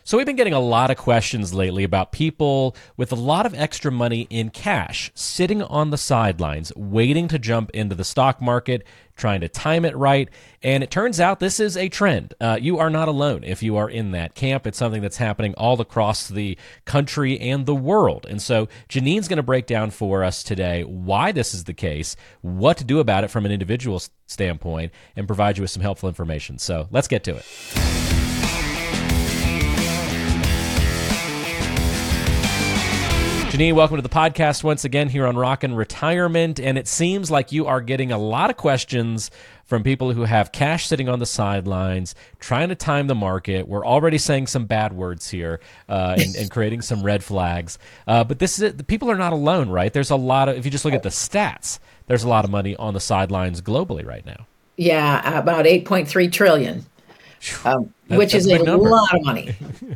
So we've been getting a lot of questions lately about people with a lot of extra money in cash sitting on the sidelines, waiting to jump into the stock market, trying to time it right. And it turns out this is a trend. You are not alone if you are in that camp. It's something that's happening all across the country and the world. And so Janine's going to break down for us today why this is the case, what to do about it from an individual standpoint, and provide you with some helpful information. So let's get to it. Janine, welcome to the podcast once again here on Rockin' Retirement. And it seems like you are getting a lot of questions from people who have cash sitting on the sidelines, trying to time the market. We're already saying some bad words here and creating some red flags. But this is it. The people are not alone, right? There's a lot of, if you just look at the stats, there's a lot of money on the sidelines globally right now. Yeah, about 8.3 trillion, which is a lot of money.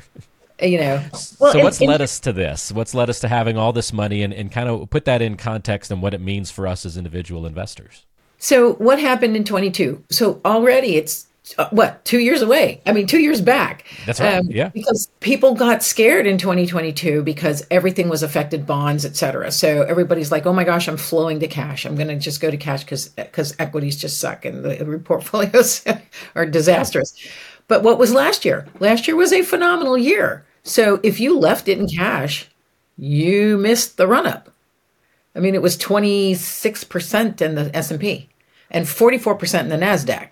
So what's led us to this? What's led us to having all this money and kind of put that in context and what it means for us as individual investors? So what happened in 22? So already it's 2 years away. 2 years back. That's right. Yeah. Because people got scared in 2022 because everything was affected, bonds, et cetera. So everybody's like, oh my gosh, I'm flowing to cash. I'm going to just go to cash because equities just suck and the portfolios are disastrous. But what was last year? Last year was a phenomenal year. So if you left it in cash, you missed the run-up. It was 26% in the S&P and 44% in the NASDAQ.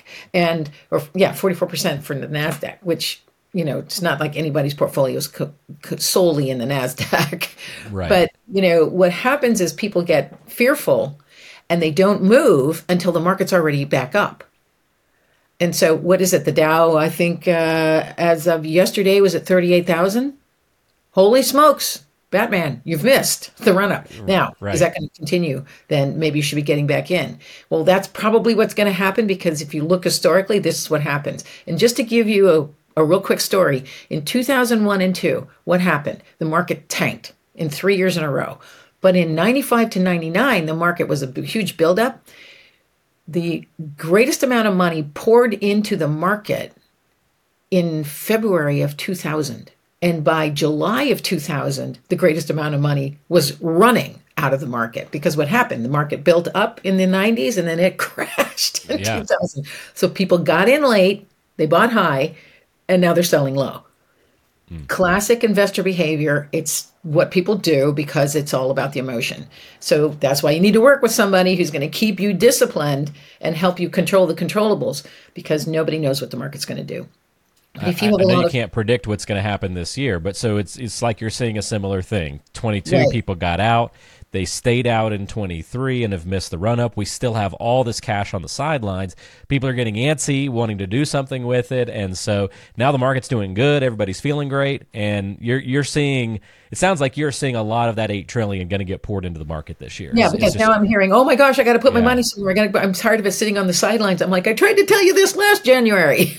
44% for the NASDAQ, which, it's not like anybody's portfolios could solely in the NASDAQ. Right. But, what happens is people get fearful and they don't move until the market's already back up. And so what is it? The Dow, I think, as of yesterday, was at 38,000. Holy smokes, Batman, you've missed the run-up. Now, Is that going to continue? Then maybe you should be getting back in. Well, that's probably what's going to happen because if you look historically, this is what happens. And just to give you a real quick story, in 2001 and 2, what happened? The market tanked in 3 years in a row. But in 95 to 99, the market was a huge buildup. The greatest amount of money poured into the market in February of 2000. And by July of 2000, the greatest amount of money was running out of the market because what happened? The market built up in the 90s and then it crashed in 2000. So people got in late, they bought high, and now they're selling low. Classic investor behavior. It's what people do because it's all about the emotion. So that's why you need to work with somebody who's going to keep you disciplined and help you control the controllables because nobody knows what the market's going to do. I know you can't predict what's going to happen this year, but so it's like you're seeing a similar thing. 22 people got out. They stayed out in 23 and have missed the run-up. We still have all this cash on the sidelines. People are getting antsy, wanting to do something with it, and so now the market's doing good. Everybody's feeling great, and you're seeing. It sounds like you're seeing a lot of that $8 trillion going to get poured into the market this year. Yeah, because now I'm hearing, oh my gosh, I got to put my money somewhere. I'm tired of it sitting on the sidelines. I'm like, I tried to tell you this last January.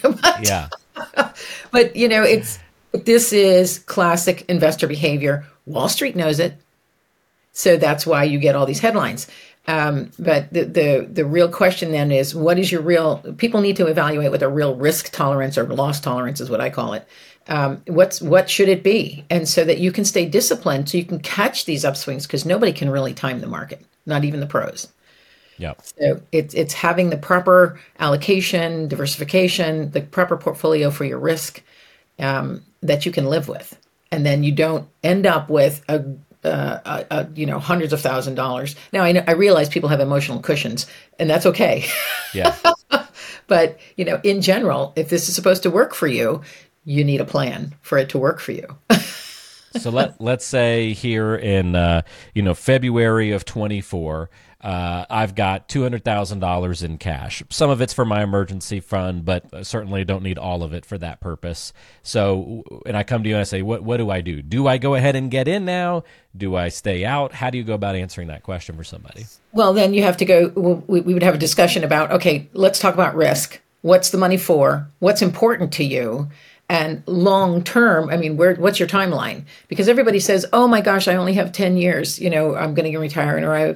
But this is classic investor behavior. Wall Street knows it. So that's why you get all these headlines. But the real question then is, what is your real, people need to evaluate what their real risk tolerance or loss tolerance is what I call it. What should it be? And so that you can stay disciplined so you can catch these upswings because nobody can really time the market, not even the pros. Yeah. So it's having the proper allocation, diversification, the proper portfolio for your risk that you can live with. And then you don't end up with hundreds of $1,000s. Now I realize people have emotional cushions, and that's okay. Yeah. But in general, if this is supposed to work for you, you need a plan for it to work for you. So let's say here in February of 24, I've got $200,000 in cash. Some of it's for my emergency fund, but certainly don't need all of it for that purpose. So, and I come to you and I say, what do I do? Do I go ahead and get in now? Do I stay out? How do you go about answering that question for somebody? Well, then you have to go, we would have a discussion about, okay, let's talk about risk. What's the money for? What's important to you? And long term, what's your timeline? Because everybody says, "Oh my gosh, I only have 10 years. I'm going to retire, or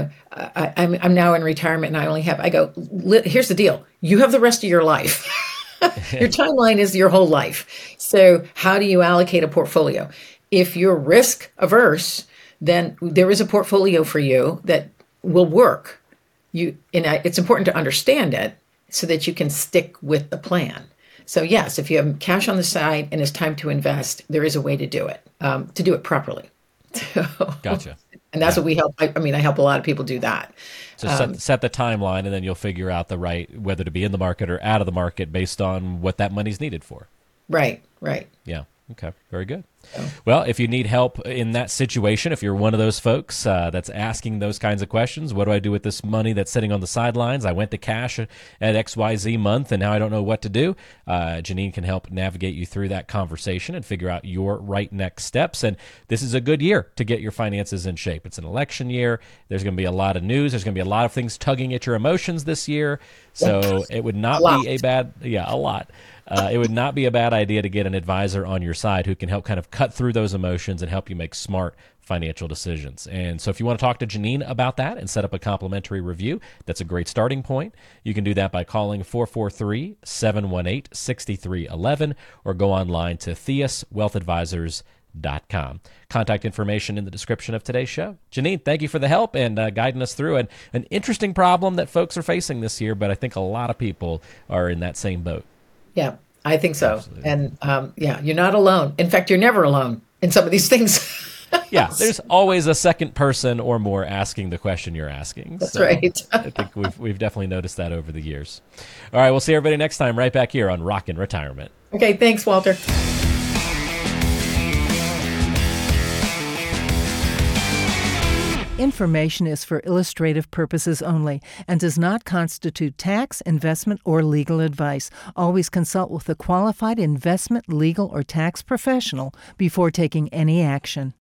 I'm now in retirement, and I only have." I go, "Here's the deal: you have the rest of your life." Your timeline is your whole life. So how do you allocate a portfolio? If you're risk averse, then there is a portfolio for you that will work. It's important to understand it so that you can stick with the plan. So yes, if you have cash on the side and it's time to invest, there is a way to do it properly. Gotcha. And that's what we help. I help a lot of people do that. So set the timeline, and then you'll figure out whether to be in the market or out of the market based on what that money's needed for. Right. Yeah. Okay. Very good. Well, if you need help in that situation, if you're one of those folks that's asking those kinds of questions, what do I do with this money that's sitting on the sidelines? I went to cash at XYZ month, and now I don't know what to do. Janine can help navigate you through that conversation and figure out your right next steps. And this is a good year to get your finances in shape. It's an election year. There's going to be a lot of news. There's going to be a lot of things tugging at your emotions this year. So it would not be a lot. It would not be a bad idea to get an advisor on your side who can help kind of cut through those emotions and help you make smart financial decisions. And so if you want to talk to Janine about that and set up a complimentary review, that's a great starting point. You can do that by calling 443-718-6311 or go online to theuswealthadvisors.com. Contact information in the description of today's show. Janine, thank you for the help and guiding us through an interesting problem that folks are facing this year, but I think a lot of people are in that same boat. Yeah, I think so. Absolutely. And you're not alone. In fact, you're never alone in some of these things. Yeah, there's always a second person or more asking the question you're asking. That's right. I think we've definitely noticed that over the years. All right, we'll see everybody next time right back here on Rockin' Retirement. Okay, thanks, Walter. Information is for illustrative purposes only and does not constitute tax, investment, or legal advice. Always consult with a qualified investment, legal, or tax professional before taking any action.